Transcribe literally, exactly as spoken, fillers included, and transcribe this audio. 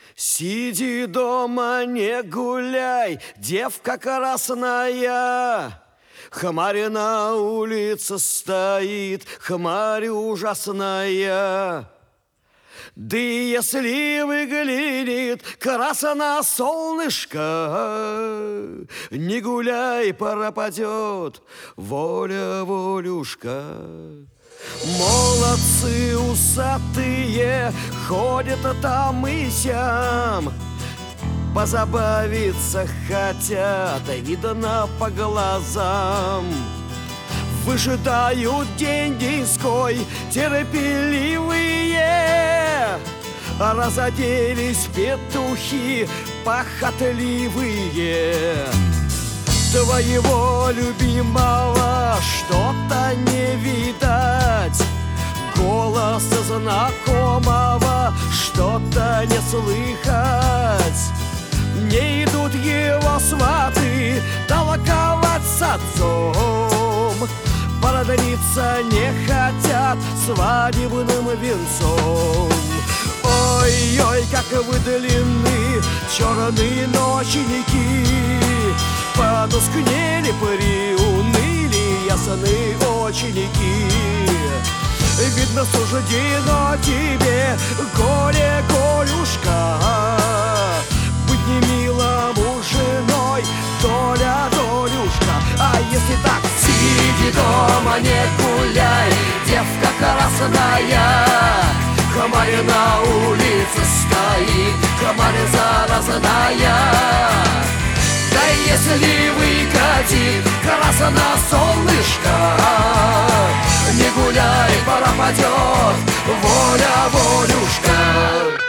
Сиди дома, не гуляй, девка красная. Хмарь на улице стоит, хмарь ужасная. Да если выглянет красное солнышко, не гуляй, пропадет воля, волюшка. Молодцы усатые ходят там и сям, позабавиться хотят, видно по глазам. Выжидают день-деньской терпеливые, разоделись петухи похотливые. Твоего любимого что-то не видать, голоса знакомого что-то не слыхать. Не идут его сваты толковать с отцом, породниться не хотят свадебным венцом. Ой-ой, как вы длинны, черные ночники, потускнели, приуныли ясные оченики. Видно, суждено тебе, горе, горюшка, быть немилому женой, доля, долюшка. А если так, сиди дома, не гуляй, девка красная. Хмарь на улице стоит, хмарь заразная. Да если выкатит красное солнышко, не гуляй, пропадет воля, волюшка.